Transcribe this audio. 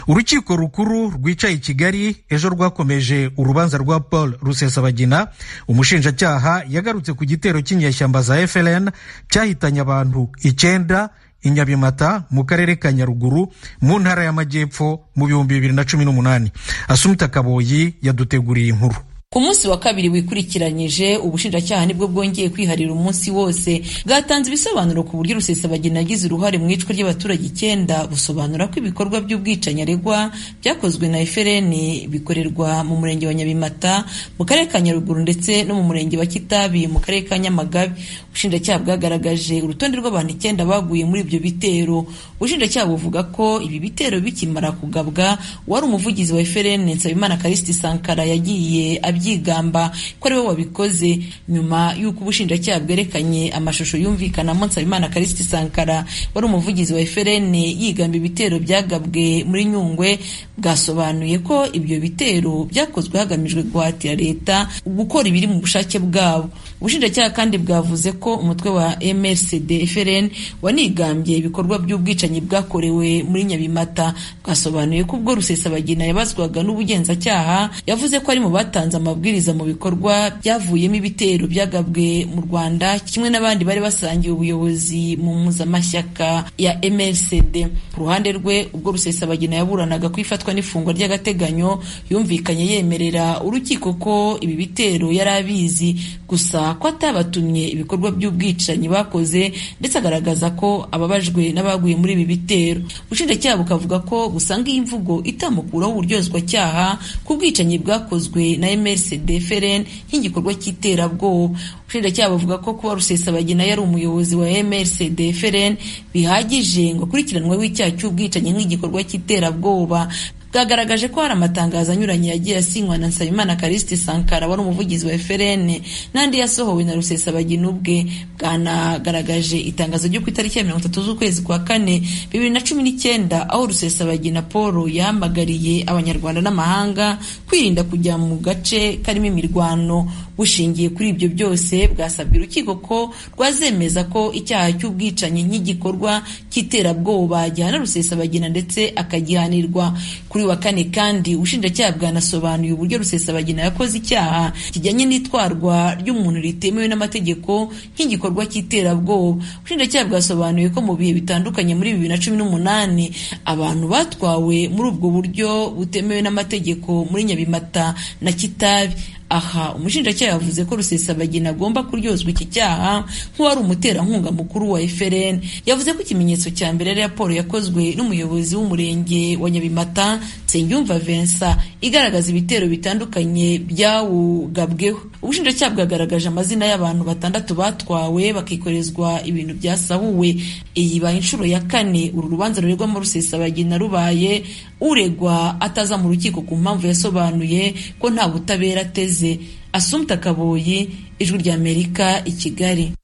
urukiko rukuru rwicaye i Kigali ejo rwakomeje urubanza rwa Paul Rusesabagina. Umushinjacyaha yagarutse ku gitero cy'inyeshyamba za FLN cyahitanye abantu 9 i Nyabimata mu karere ka Nyaruguru mu ntara y'Amajyepfo mu 2018. Asumta Kaboyi yaduteguriye inkuru. Ku munsi wa kabiri wikurikiranyije, ubushinjacyaha nibwo bwongeye kwiharira umunsi wose bwatanze ibisobanuro ku buryo Rusesabagina yagize uruhare mu icwa ry'abaturage 9, busobanura ko ibikorwa by'ubwicanyi aregwa byakozwe na FLN bikorerwa mu murenge wa Nyabimata mu karere ka Nyaruguru ndetse no mu murenge wa Kitabi mu karere ka Nyamagabe. Ubushinjacyaha bwagaragaje urutonde rw'abantu 9 baguye muri ibyo bitero. Ubushinjacyaha buvuga ko ibi bitero bikimara kugabwa, wari umuvugizi wa FLN Nsabimana Callixte Sankara yagiye byigamba ko ari we wabikoze, nyuma y'uko ubushinjacyaha bwerekanye amashusho yumvikanamo Nsabimana Callixte Sankara wari umuvugizi wa FLN yigamba ibitero byagabwe muri Nyungwe. Bwasobanuye ko ibyo bitero byakozwe hagamijwe guhatira leta gukora ibiri mu bushake bwabo. Ubushinjacyaha kandi bwavuze ko umutwe wa MRCD FLN wanigambye ibikorwa by'ubwicanyi bwakorewe muri Nyabimata. Bwasobanuye ko ubwo Rusesabagina yabazwaga n'ubugenzacyaha yavuze ko ari mu batanze amabwiriza mu bikorwa byavuyemo ibitero byagabwe mu Rwanda, kimwe n'abandi bari basangiye ubuyobozi mu muzamashyaka ya MRCD. Ku ruhande rwe, ubwo Rusesabagina yaburanaga kwifatwa n'ifungwa ry'agateganyo, yumvikanye yemerera urukiko ko ibi bitero yari abizi, gusa ko atabatumye ibikorwa by'ubwicanyi bakoze, ndetse agaragaza ko ababajwe n'abaguye muri ibi bitero. Ubushinjacyaha bukavuga ko busanga iyi mvugo itamukuraho uburyozwacyaha ku bwicanyi bwakozwe na MRCD FLN nk'igikorwa cy'iterabwoba. Ubushinjacyaha buvuga ko kuba Rusesabagina yari umuyobozi wa MRCD FLN bihagije ngo akurikiranweho icyaha cy'ubwicanyi nk'igikorwa cy'iterabwoba. Bwagaragaje ko hari amatangazo anyuranye yagiye asinywa na Nsabimana Callixte Sankara wari umuvugizi wa FLN n'andi yasohowe na Rusesabagina ubwe. Bwanagaragaje itangazo ryo ku itariki ya 30 z'ukwezi kwa 4 2019, aho Rusesabagina Paul yahamagariye abanyarwanda n'amahanga kwirinda kujya mu gace karimo imirwano. Bushingiye kuri ibyo byose, bwasabye urukiko ko rwazemeza ko icyaha cy'ubwicanyi nk'igikorwa cy'iterabwoba gihana Rusesabagina ndetse akagihanirwa. Kuri wa kane kandi, ubushinjacyaha bwanasobanuye uburyo Rusesabagina yakoze icyaha kijyanye n'itwarwa ry'umuntu ritemewe n'amategeko nk'igikorwa cy'iterabwoba. Ubushinjacyaha bwasobanuye ko mu bihe bitandukanye muri 2018 abantu batwawe muri ubwo buryo butemewe n'amategeko muri Nyabimata na Kitabi. Aha umushinjacyaha yavuze ko Rusesabagina agomba kuryozwa iki cyaha nk'uwari umuterankunga mukuru wa FLN. Yavuze ko ikimenyetso cya mbere ari raporo yakozwe n'umuyobozi w'umurenge wa Nyabimata Nsengiyumva Vincent igaragaza ibitero bitandukanye byawugabweho. Ubushinjacyaha bwagaragaje amazina y'abantu 6 batwawe bakikorezwa ibintu byasahuwe. Iyi baye inshuro ya 4 uru rubanza ruregwamo Rusesabagina rubaye uregwa ataza mu rukiko ku mpamvu yasobanuye ko nta butabera ateze. Asumta Kaboyi, Ijwi ry'Amerika, i Kigali.